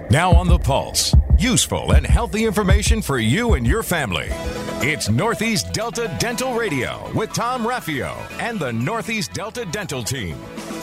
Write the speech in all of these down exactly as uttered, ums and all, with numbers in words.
Now on the Pulse, useful and healthy information for you and your family. It's Northeast Delta Dental Radio with Tom Raffio and the Northeast Delta Dental Team.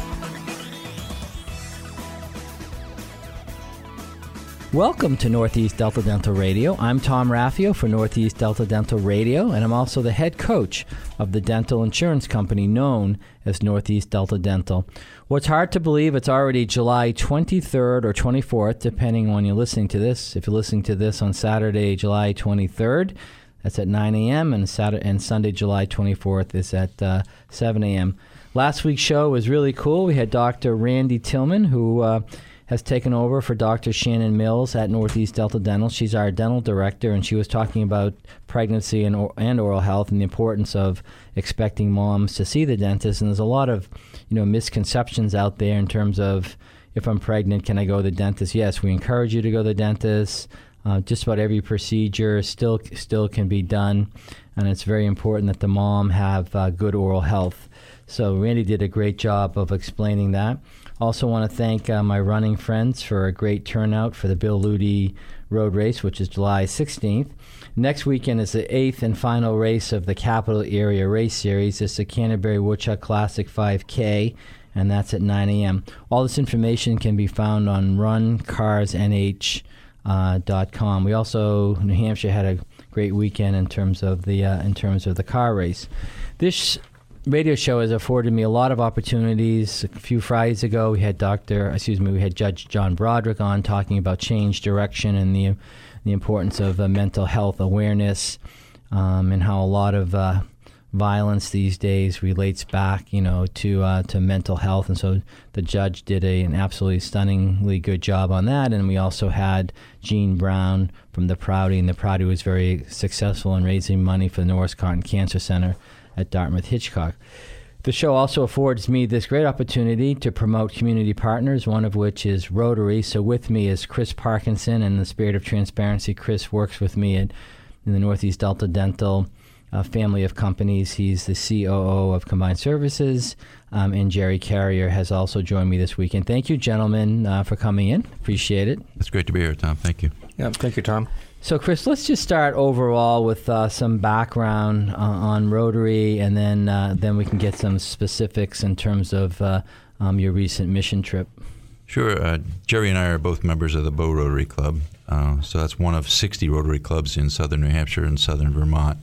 Welcome to Northeast Delta Dental Radio. I'm Tom Raffio for Northeast Delta Dental Radio, and I'm also the head coach of the dental insurance company known as Northeast Delta Dental. Well, it's hard to believe it's already July twenty-third or twenty-fourth, depending on when you're listening to this. If you're listening to this on Saturday, July twenty-third, that's at nine a.m., and Saturday and Sunday, July twenty-fourth, is at uh, seven a.m. Last week's show was really cool. We had Doctor Randy Tillman, who uh, has taken over for Doctor Shannon Mills at Northeast Delta Dental. She's our dental director, and she was talking about pregnancy and, or, and oral health and the importance of expecting moms to see the dentist. And there's a lot of, you know, misconceptions out there in terms of, if I'm pregnant, can I go to the dentist? Yes, we encourage you to go to the dentist. Uh, just about every procedure still still can be done, and it's very important that the mom have uh, good oral health. So Randy did a great job of explaining that. Also want to thank uh, my running friends for a great turnout for the Bill Ludi Road Race, which is July sixteenth. Next weekend is the eighth and final race of the Capital Area Race Series. It's the Canterbury Woodchuck Classic five K, and that's at nine a.m. All this information can be found on run cars N H dot com. We also, New Hampshire had a great weekend in terms of the uh, in terms of the car race. This radio show has afforded me a lot of opportunities. A few Fridays ago, we had Doctor, excuse me, we had Judge John Broderick on talking about change direction and the the importance of uh, mental health awareness, um, and how a lot of uh, violence these days relates back, you know, to uh, to mental health. And so the judge did a, an absolutely stunningly good job on that. And we also had Jean Brown from the Prouty, and the Prouty was very successful in raising money for the Norris Cotton Cancer Center at Dartmouth Hitchcock. The show also affords me this great opportunity to promote community partners, one of which is Rotary. So with me is Chris Parkinson, and in the spirit of transparency, Chris works with me at, in the Northeast Delta Dental uh, family of companies. He's the C O O of Combined Services, um, and Jerry Carrier has also joined me this weekend. Thank you, gentlemen, uh, for coming in. Appreciate it. It's great to be here, Tom. Thank you. Yeah, thank you, Tom. So, Chris, let's just start overall with uh, some background uh, on Rotary, and then uh, then we can get some specifics in terms of uh, um, your recent mission trip. Sure. Uh, Jerry and I are both members of the Bow Rotary Club. Uh, so that's one of sixty Rotary clubs in southern New Hampshire and southern Vermont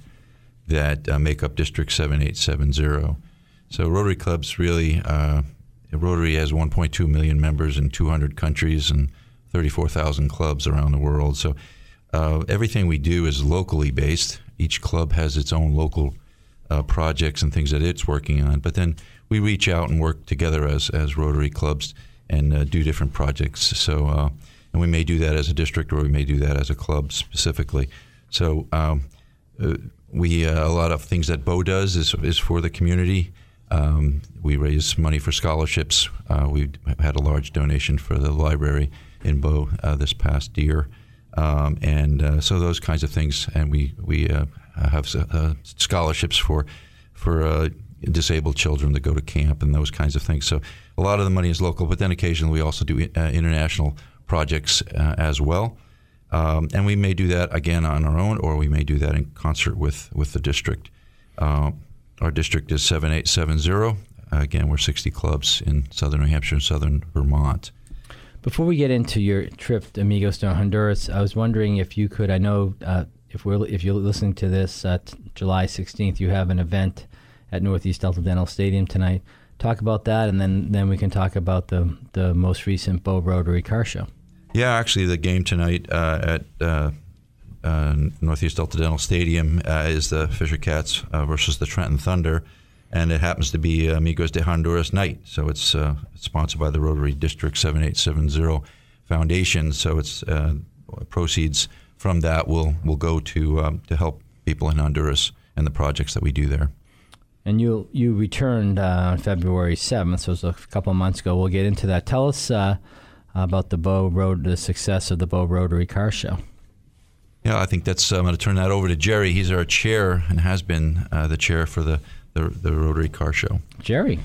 that uh, make up District seven eight seven zero. So Rotary clubs really, uh, Rotary has one point two million members in two hundred countries and thirty-four thousand clubs around the world. So Uh, everything we do is locally based. Each club has its own local uh, projects and things that it's working on. But then we reach out and work together as as Rotary clubs and uh, do different projects. So, uh, and we may do that as a district, or we may do that as a club specifically. So, um, uh, we uh, a lot of things that Bow does is is for the community. Um, we raise money for scholarships. Uh, we had a large donation for the library in Bow uh, this past year. Um, and uh, so those kinds of things, and we we uh, have uh, scholarships for for uh, disabled children to go to camp and those kinds of things. So a lot of the money is local, but then occasionally we also do uh, international projects uh, as well. Um, and we may do that again on our own, or we may do that in concert with with the district. Uh, our district is seven eight seven zero. Uh, again, we're sixty clubs in southern New Hampshire and southern Vermont. Before we get into your trip to Amigos to Honduras, I was wondering if you could, I know uh, if we're if you're listening to this uh, t- July sixteenth, you have an event at Northeast Delta Dental Stadium tonight. Talk about that, and then, then we can talk about the, the most recent Bow Rotary Car Show. Yeah, actually the game tonight uh, at uh, uh, Northeast Delta Dental Stadium uh, is the Fisher Cats uh, versus the Trenton Thunder. And it happens to be Amigos de Honduras night, so it's uh, sponsored by the Rotary District seven eight seven zero Foundation. So it's uh, proceeds from that will will go to um, to help people in Honduras and the projects that we do there. And you you returned uh, on February seventh, so it was a couple of months ago. We'll get into that. Tell us uh, about the Bow Road, the success of the Bow Rotary Car Show. Yeah, I think that's. I'm going to turn that over to Jerry. He's our chair and has been uh, the chair for the. The, the Rotary Car Show. Jerry.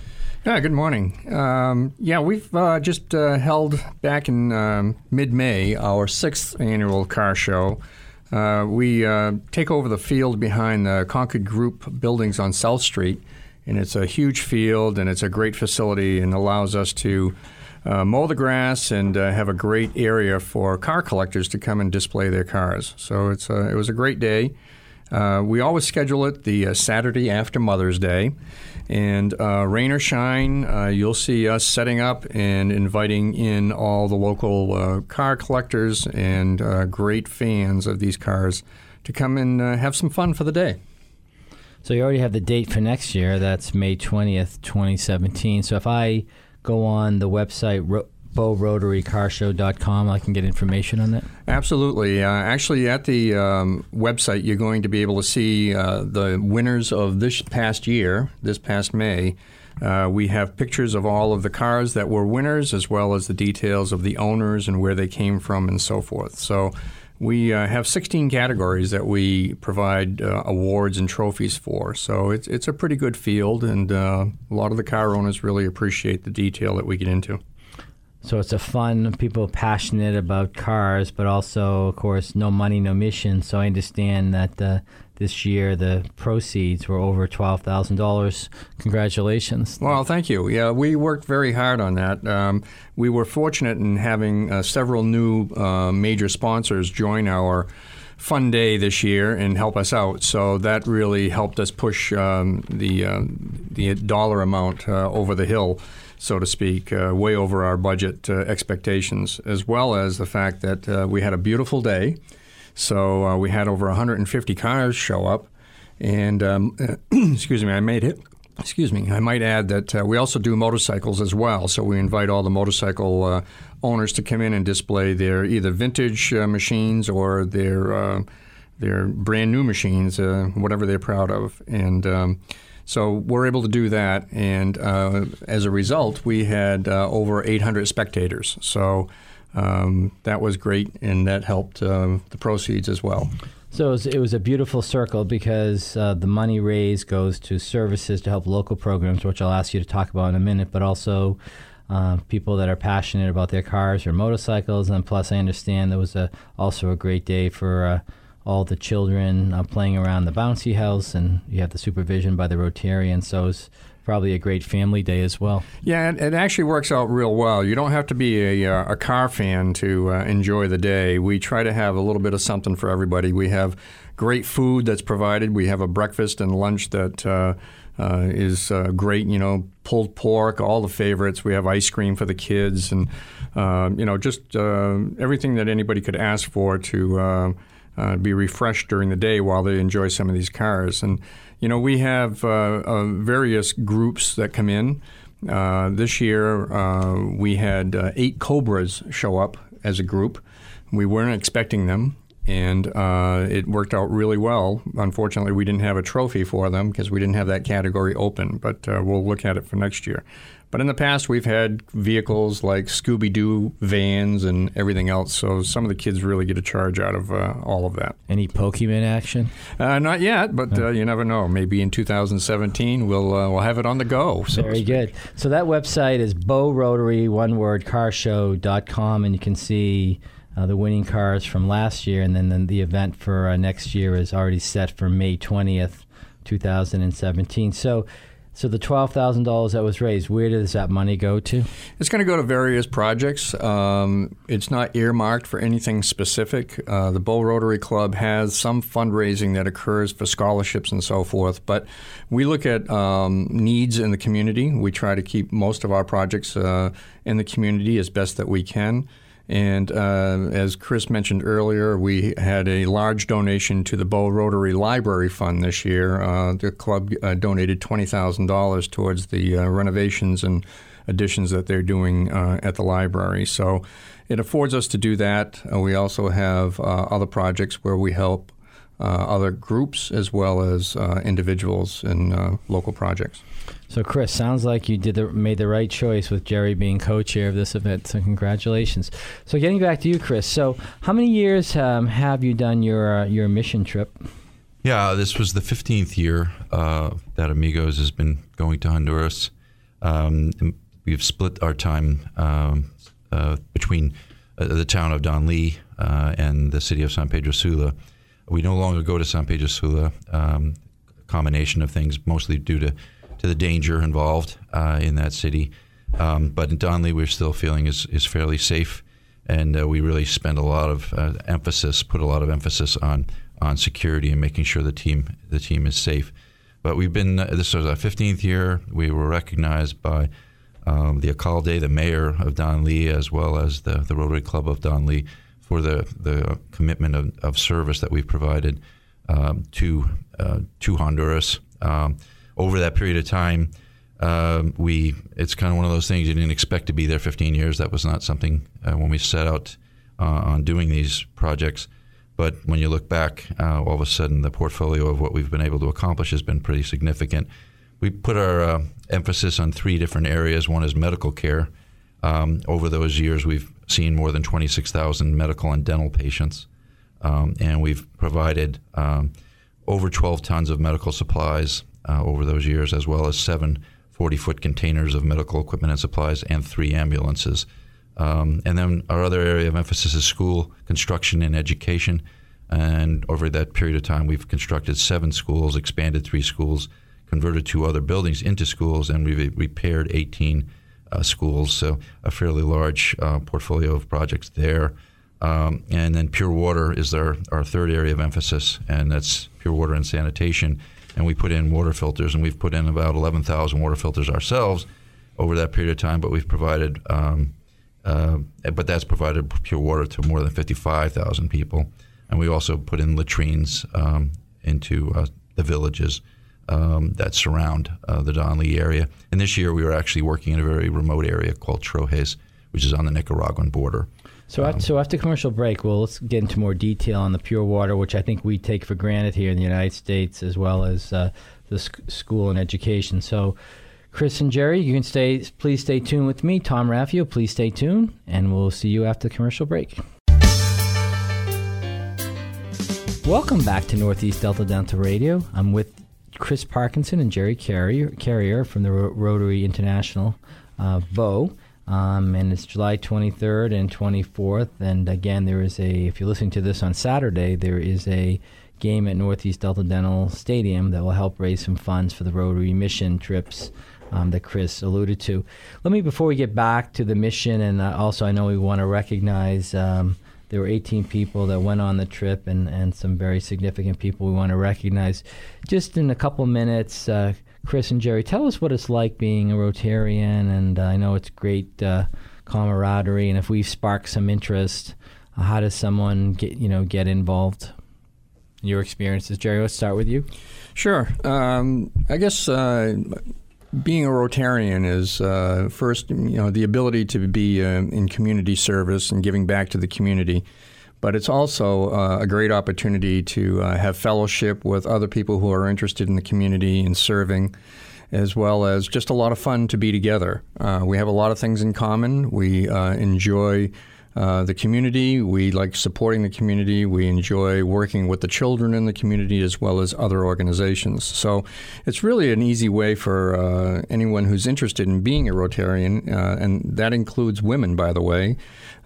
Yeah, good morning. Um, yeah, we've uh, just uh, held back in um, mid-May our sixth annual car show. Uh, we uh, take over the field behind the Concord Group buildings on South Street, and it's a huge field, and it's a great facility and allows us to uh, mow the grass and uh, have a great area for car collectors to come and display their cars. So it's a, it was a great day. Uh, we always schedule it the uh, Saturday after Mother's Day. And uh, rain or shine, uh, you'll see us setting up and inviting in all the local uh, car collectors and uh, great fans of these cars to come and uh, have some fun for the day. So you already have the date for next year. That's May twentieth, twenty seventeen. So if I go on the website, ro- bow rotary car show dot com, I can get information on that? Absolutely. Uh, actually, at the um, website, you're going to be able to see uh, the winners of this past year, this past May. Uh, we have pictures of all of the cars that were winners, as well as the details of the owners and where they came from and so forth. So we uh, have sixteen categories that we provide uh, awards and trophies for. So it's, it's a pretty good field, and uh, a lot of the car owners really appreciate the detail that we get into. So it's a fun, people passionate about cars, but also, of course, no money, no mission. So I understand that uh, this year the proceeds were over twelve thousand dollars. Congratulations. Well, thank you. Yeah, we worked very hard on that. Um, we were fortunate in having uh, several new uh, major sponsors join our fun day this year and help us out. So that really helped us push um, the, uh, the dollar amount uh, over the hill, so to speak, uh, way over our budget uh, expectations, as well as the fact that uh, we had a beautiful day. So uh, we had over one hundred fifty cars show up, and um, excuse me, I made it. Excuse me, I might add that uh, we also do motorcycles as well. So we invite all the motorcycle uh, owners to come in and display their either vintage uh, machines or their uh, their brand new machines, uh, whatever they're proud of, and. Um, So we're able to do that, and uh, as a result, we had uh, over eight hundred spectators. So um, that was great, and that helped uh, the proceeds as well. So it was, it was a beautiful circle because uh, the money raised goes to services to help local programs, which I'll ask you to talk about in a minute, but also uh, people that are passionate about their cars or motorcycles. And plus, I understand there was a, also a great day for uh, all the children uh, playing around the bouncy house, and you have the supervision by the Rotarians, so it's probably a great family day as well. Yeah, it, it actually works out real well. You don't have to be a, a car fan to uh, enjoy the day. We try to have a little bit of something for everybody. We have great food that's provided. We have a breakfast and lunch that uh, uh, is uh, great, you know, pulled pork, all the favorites. We have ice cream for the kids, and, uh, you know, just uh, everything that anybody could ask for to uh, Uh, be refreshed during the day while they enjoy some of these cars. And, you know, we have uh, uh, various groups that come in. Uh, this year, uh, we had uh, eight Cobras show up as a group. We weren't expecting them, and uh, it worked out really well. Unfortunately, we didn't have a trophy for them because we didn't have that category open, but uh, we'll look at it for next year. But in the past, we've had vehicles like Scooby-Doo vans and everything else, so some of the kids really get a charge out of uh, all of that. Any Pokemon action? Uh, not yet, but uh, you never know. Maybe in two thousand seventeen, we'll uh, we'll have it on the go. So Very good. So that website is bow rotary, one word, car show dot com, and you can see uh, the winning cars from last year, and then, then the event for uh, next year is already set for May twentieth, two thousand seventeen. So So the twelve thousand dollars that was raised, where does that money go to? It's going to go to various projects. Um, it's not earmarked for anything specific. Uh, the Bow Rotary Club has some fundraising that occurs for scholarships and so forth, but we look at um, needs in the community. We try to keep most of our projects uh, in the community as best that we can. And uh, as Chris mentioned earlier, we had a large donation to the Bow Rotary Library Fund this year. Uh, the club uh, donated twenty thousand dollars towards the uh, renovations and additions that they're doing uh, at the library. So it affords us to do that. Uh, we also have uh, other projects where we help uh, other groups as well as uh, individuals in uh, local projects. So, Chris, sounds like you did the, made the right choice with Jerry being co-chair of this event, so congratulations. So getting back to you, Chris, so how many years um, have you done your uh, your mission trip? Yeah, this was the fifteenth year uh, that Amigos has been going to Honduras. Um, we've split our time um, uh, between uh, the town of Don Lee uh, and the city of San Pedro Sula. We no longer go to San Pedro Sula, um, a combination of things, mostly due to, to the danger involved uh, in that city. Um, but in Don Lee, we're still feeling is, is fairly safe, and uh, we really spend a lot of uh, emphasis, put a lot of emphasis on on security and making sure the team the team is safe. But we've been uh, this was our fifteenth year. We were recognized by um, the alcalde, the mayor of Don Lee, as well as the, the Rotary Club of Don Lee, for the the commitment of, of service that we've provided um, to uh, to Honduras um, over that period of time. Um, we it's kind of one of those things you didn't expect to be there fifteen years. That was not something uh, when we set out uh, on doing these projects. But when you look back, uh, all of a sudden the portfolio of what we've been able to accomplish has been pretty significant. We put our uh, emphasis on three different areas. One is medical care. Um, over those years, we've seen more than twenty-six thousand medical and dental patients, um, and we've provided um, over twelve tons of medical supplies uh, over those years, as well as seven forty-foot containers of medical equipment and supplies and three ambulances. Um, and then our other area of emphasis is school construction and education. And over that period of time, we've constructed seven schools, expanded three schools, converted two other buildings into schools, and we've repaired eighteen uh, schools. So a fairly large uh, portfolio of projects there. Um, and then pure water is our, our third area of emphasis, and that's pure water and sanitation. And we put in water filters, and we've put in about eleven thousand water filters ourselves over that period of time, but we've provided, um, uh, but that's provided pure water to more than fifty-five thousand people. And we also put in latrines um, into uh, the villages um, that surround uh, the Don Lee area. And this year we were actually working in a very remote area called Trojes, which is on the Nicaraguan border. So, um, so after commercial break, well, let's get into more detail on the pure water, which I think we take for granted here in the United States, as well as uh, the sc- school and education. So, Chris and Jerry, you can stay. Please stay tuned with me. Tom Raffio, please stay tuned, and we'll see you after the commercial break. Welcome back to Northeast Delta Dental Radio. I'm with Chris Parkinson and Jerry Carrier, Carrier from the Ro- Rotary International, uh, V O. Um, and it's July twenty-third and twenty-fourth. And again, there is a, if you're listening to this on Saturday, there is a game at Northeast Delta Dental Stadium that will help raise some funds for the Rotary mission trips um, that Chris alluded to. Let me, before we get back to the mission, and uh, also I know we want to recognize um, there were eighteen people that went on the trip, and, and some very significant people we want to recognize. Just in a couple minutes, uh, Chris and Jerry, tell us what it's like being a Rotarian, and uh, I know it's great uh, camaraderie, and if we've sparked some interest, uh, how does someone get you know get involved? Your experiences, Jerry. Let's start with you. Sure. Um, I guess uh, being a Rotarian is uh, first, you know, the ability to be uh, in community service and giving back to the community. But it's also uh, a great opportunity to uh, have fellowship with other people who are interested in the community and serving, as well as just a lot of fun to be together. Uh, we have a lot of things in common. We uh, enjoy uh, the community. We like supporting the community. We enjoy working with the children in the community as well as other organizations. So it's really an easy way for uh, anyone who's interested in being a Rotarian, uh, and that includes women, by the way,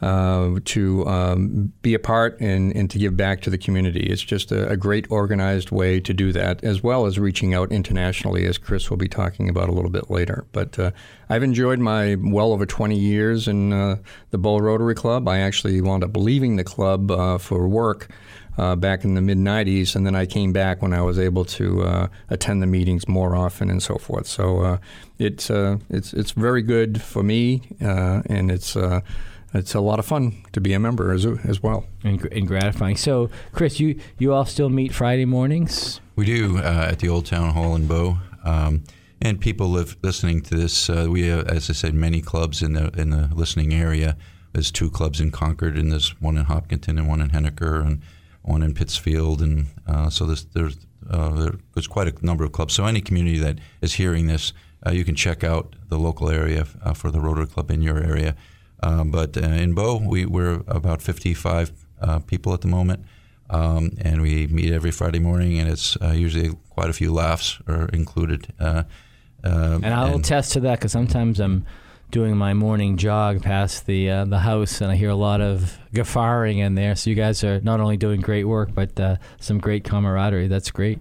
Uh, to um, be a part and, and to give back to the community. It's just a, a great organized way to do that, as well as reaching out internationally, as Chris will be talking about a little bit later. But uh, I've enjoyed my well over twenty years in uh, the Bow Rotary Club. I actually wound up leaving the club uh, for work uh, back in the mid nineties, and then I came back when I was able to uh, attend the meetings more often and so forth. So uh, it's, uh, it's, it's very good for me, uh, and it's uh, It's a lot of fun to be a member as as well. And, and gratifying. So, Chris, you, you all still meet Friday mornings? We do uh, at the Old Town Hall in Bow. Um, and people live, listening to this, uh, we have, as I said, many clubs in the in the listening area. There's two clubs in Concord, and there's one in Hopkinton and one in Henniker and one in Pittsfield. And uh, so there's, there's, uh, there's quite a number of clubs. So any community that is hearing this, uh, you can check out the local area uh, for the Rotary Club in your area. Um, but uh, in Bow, we, we're about fifty-five uh, people at the moment, um, and we meet every Friday morning, and it's uh, usually quite a few laughs are included. Uh, Uh, and I'll attest to that because sometimes I'm doing my morning jog past the uh, the house, and I hear a lot of guffawing in there. So you guys are not only doing great work, but uh, some great camaraderie. That's great.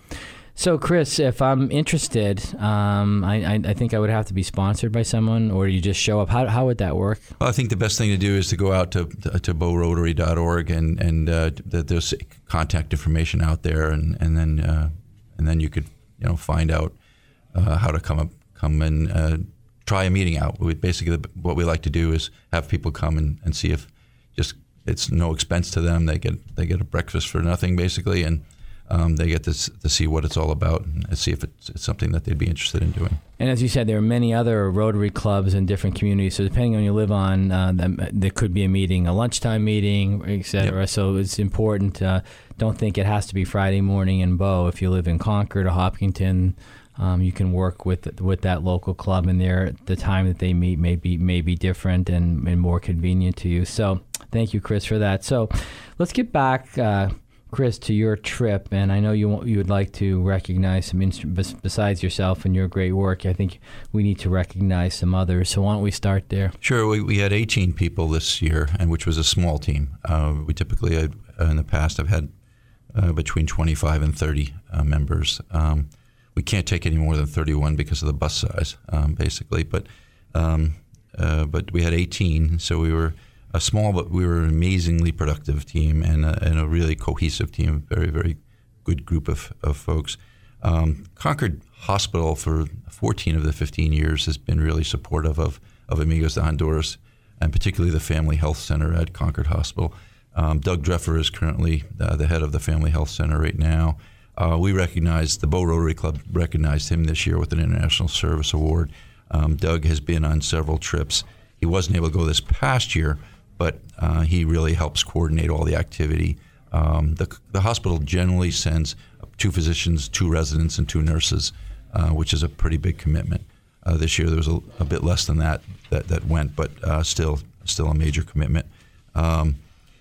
So, Chris, if I'm interested, um, I, I, I think I would have to be sponsored by someone, or you just show up. How how would that work? Well, I think the best thing to do is to go out to to bow rotary dot org, and and uh, there's contact information out there, and and then uh, and then you could you know find out uh, how to come up, come and uh, try a meeting out. We basically what we like to do is have people come and, and see if just it's no expense to them. They get they get a breakfast for nothing basically, and Um, they get to, to see what it's all about and see if it's, it's something that they'd be interested in doing. And as you said, there are many other Rotary clubs in different communities. So depending on where you live on, uh, there could be a meeting, a lunchtime meeting, et cetera. Yep. So it's important. Uh, don't think it has to be Friday morning in Bow. If you live in Concord or Hopkinton, um, you can work with with that local club, and there the time that they meet may be, may be different and, and more convenient to you. So thank you, Chris, for that. So let's get back, uh, Chris, to your trip, and I know you you would like to recognize some instruments besides yourself and your great work. I think we need to recognize some others. So why don't we start there? Sure. We, we had eighteen people this year, and which was a small team. Uh, we typically, had, uh, in the past, have had uh, between twenty-five and thirty uh, members. Um, we can't take any more than thirty-one because of the bus size, um, basically. But um, uh, but we had eighteen, so we were a small, but we were an amazingly productive team and a, and a really cohesive team, very, very good group of, of folks. Um, Concord Hospital for fourteen of the fifteen years has been really supportive of, of Amigos de Honduras, and particularly the Family Health Center at Concord Hospital. Um, Doug Dreffer is currently uh, the head of the Family Health Center right now. Uh, we recognized, the Bow Rotary Club recognized him this year with an International Service Award. Um, Doug has been on several trips. He wasn't able to go this past year, but uh, he really helps coordinate all the activity. Um, the, the hospital generally sends two physicians, two residents, and two nurses, uh, which is a pretty big commitment. Uh, this year there was a, a bit less than that that, that went, but uh, still still a major commitment. Um,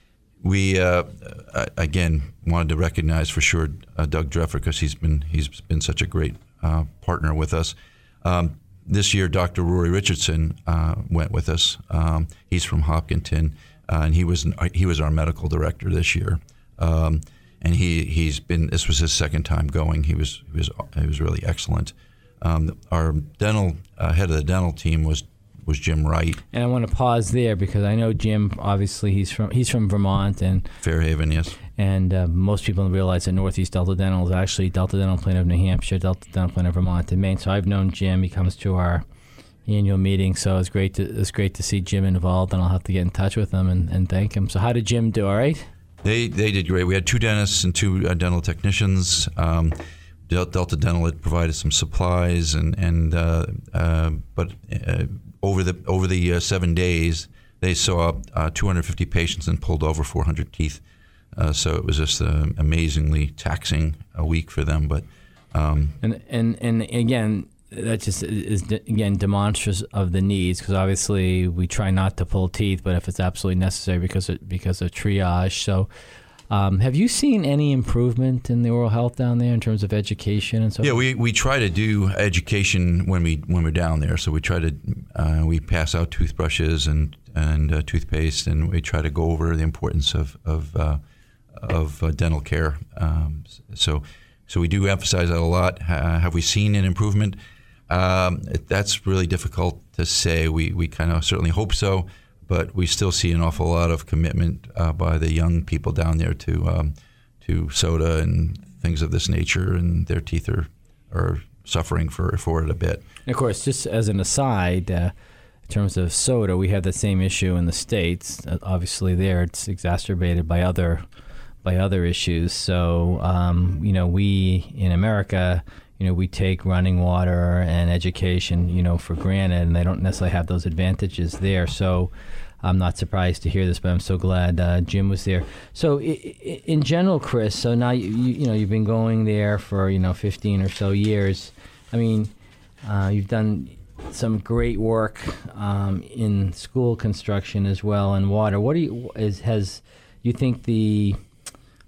we uh, again wanted to recognize for sure uh, Doug Dreffer, because he's been he's been such a great uh, partner with us. Um, This year, Doctor Rory Richardson uh, went with us. Um, he's from Hopkinton, uh, and he was he was our medical director this year. Um, and he he's been this was his second time going. He was he was he was really excellent. Um, our dental uh, head of the dental team was was Jim Wright. And I want to pause there because I know Jim. Obviously, he's from he's from Vermont and Fairhaven, yes. And uh, most people don't realize that Northeast Delta Dental is actually Delta Dental Plan of New Hampshire, Delta Dental Plan of Vermont, and Maine. So I've known Jim. He comes to our annual meeting, so it's great to it's great to see Jim involved, and I'll have to get in touch with him and, and thank him. So how did Jim do? All right? They they did great. We had two dentists and two uh, dental technicians. Um, Delta Dental had provided some supplies, and and uh, uh, but uh, over the over the uh, seven days, they saw uh, two hundred fifty patients and pulled over four hundred teeth. Uh, so it was just an amazingly taxing a week for them. But um, and and and again, that just is again demonstrative of the needs, because obviously we try not to pull teeth, but if it's absolutely necessary because of, because of triage. So, um, have you seen any improvement in the oral health down there in terms of education and so? Yeah, we, we try to do education when we when we're down there. So we try to uh, we pass out toothbrushes and and uh, toothpaste, and we try to go over the importance of of uh, of uh, dental care. Um, so so we do emphasize that a lot. Uh, have we seen an improvement? Um, it, that's really difficult to say. We we kind of certainly hope so, but we still see an awful lot of commitment uh, by the young people down there to um, to soda and things of this nature, and their teeth are are suffering for for it a bit. And of course, just as an aside, uh, in terms of soda, we have the same issue in the States. Uh, obviously, there it's exacerbated by other by other issues. So um, you know, we in America, you know, we take running water and education, you know, for granted, and they don't necessarily have those advantages there. So I'm not surprised to hear this, but I'm so glad uh, Jim was there. So I- I- in general, Chris, so now, you, you you know, you've been going there for, you know, fifteen or so years. I mean, uh, you've done some great work um, in school construction as well, and water. What do you, is, has, you think the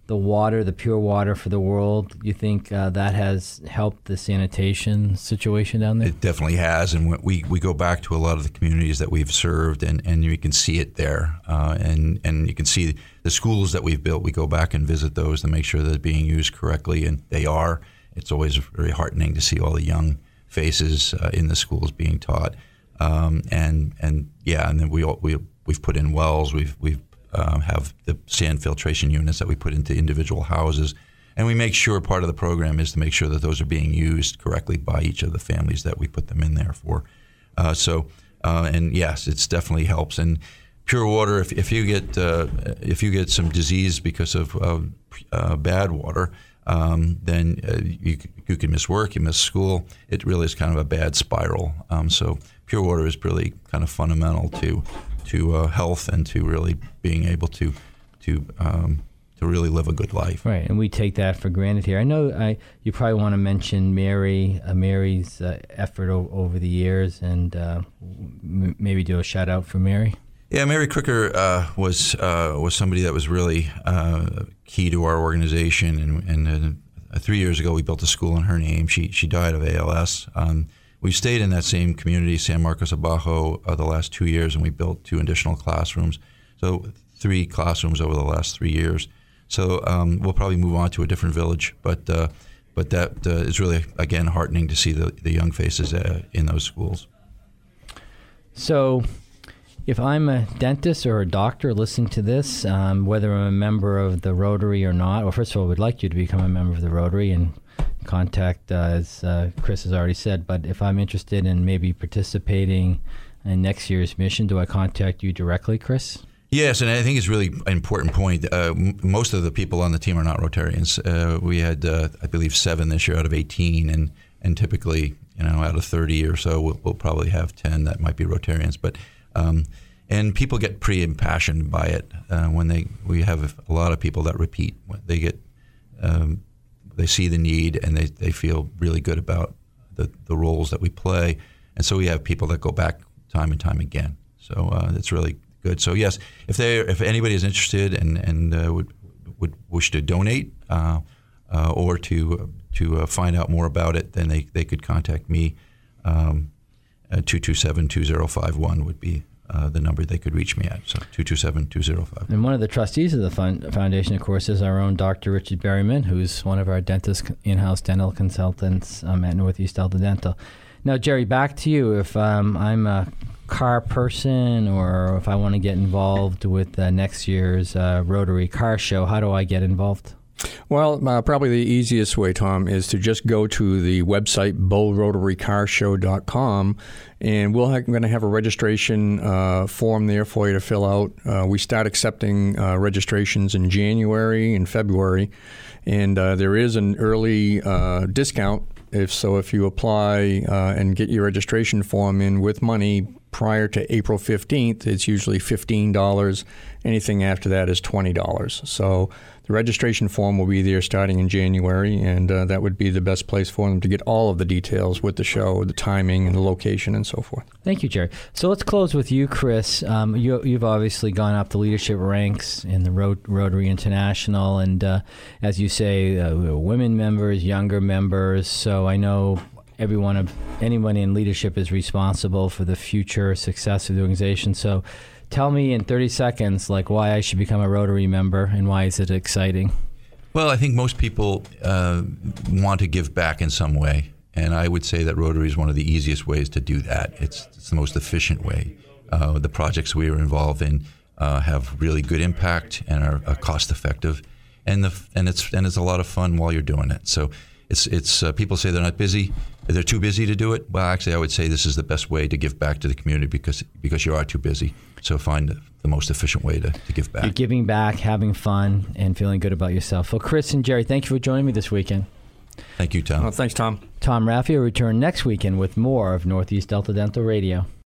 the water, the pure water for the world, you think uh, that has helped the sanitation situation down there? It definitely has, and we we go back to a lot of the communities that we've served, and, and you can see it there, uh, and and you can see the schools that we've built. We go back and visit those to make sure that they're being used correctly, and they are. It's always very heartening to see all the young faces uh, in the schools being taught, um, and and yeah, and then we all, we we've put in wells, we've we've Uh, have the sand filtration units that we put into individual houses. And we make sure part of the program is to make sure that those are being used correctly by each of the families that we put them in there for. Uh, so, uh, and yes, it's definitely helps. And pure water, if, if you get uh, if you get some disease because of uh, uh, bad water, um, then uh, you, you can miss work, you miss school. It really is kind of a bad spiral. Um, so pure water is really kind of fundamental to to uh, health and to really being able to to um, to really live a good life. Right, and we take that for granted here. I know I, you probably want to mention Mary, uh, Mary's uh, effort o- over the years, and uh, m- maybe do a shout out for Mary. Yeah, Mary Cricker uh, was uh, was somebody that was really uh, key to our organization, and, and uh, three years ago we built a school in her name. She she died of A L S. Um, We've stayed in that same community, San Marcos Abajo, uh, the last two years, and we built two additional classrooms. So three classrooms over the last three years. So um, we'll probably move on to a different village, but uh, but that uh, is really, again, heartening to see the, the young faces uh, in those schools. So if I'm a dentist or a doctor listening to this, um, whether I'm a member of the Rotary or not, well, first of all, we'd like you to become a member of the Rotary and contact, uh, as uh, Chris has already said, but if I'm interested in maybe participating in next year's mission, do I contact you directly, Chris? Yes, and I think it's really an important point. Uh, m- most of the people on the team are not Rotarians. Uh, we had, uh, I believe, seven this year out of eighteen, and, and typically, you know, out of thirty or so, we'll, we'll probably have ten that might be Rotarians. But um, and people get pretty impassioned by it uh, when they. We have a lot of people that repeat. They get. Um, They see the need, and they, they feel really good about the, the roles that we play. And so we have people that go back time and time again. So uh, that's really good. So yes, if they if anybody is interested and and uh, would would wish to donate uh, uh, or to to uh, find out more about it, then they, they could contact me. Um, two two seven, two zero five one would be Uh, the number they could reach me at, so two two seven, two zero five. And one of the trustees of the fund, foundation, of course, is our own Doctor Richard Berryman, who's one of our dentist in-house dental consultants um, at Northeast Delta Dental. Now, Jerry, back to you. If um, I'm a car person or if I want to get involved with uh, next year's uh, Rotary Car Show, how do I get involved? Well, uh, probably the easiest way, Tom, is to just go to the website, bow rotary car show dot com, and we're ha- going to have a registration uh, form there for you to fill out. Uh, we start accepting uh, registrations in January and February, and uh, there is an early uh, discount. If so, if you apply uh, and get your registration form in with money prior to April fifteenth, it's usually fifteen dollars. Anything after that is twenty dollars. So the registration form will be there starting in January, and uh, that would be the best place for them to get all of the details with the show, the timing and the location and so forth. Thank you, Jerry. So let's close with you, Chris. Um, you, you've obviously gone up the leadership ranks in the Rot- Rotary International, and uh, as you say, uh, women members, younger members. So I know everyone of anyone in leadership is responsible for the future success of the organization. So tell me in thirty seconds, like, why I should become a Rotary member and why is it exciting? Well, I think most people uh, want to give back in some way, and I would say that Rotary is one of the easiest ways to do that. It's, it's the most efficient way. Uh, the projects we are involved in uh, have really good impact and are, are cost effective, and the and it's and it's a lot of fun while you're doing it. So it's it's uh, people say they're not busy. They're too busy to do it. Well, actually, I would say this is the best way to give back to the community because because you are too busy. So find the most efficient way to, to give back. You're giving back, having fun, and feeling good about yourself. Well, Chris and Jerry, thank you for joining me this weekend. Thank you, Tom. Well, thanks, Tom. Tom Raffio will return next weekend with more of Northeast Delta Dental Radio.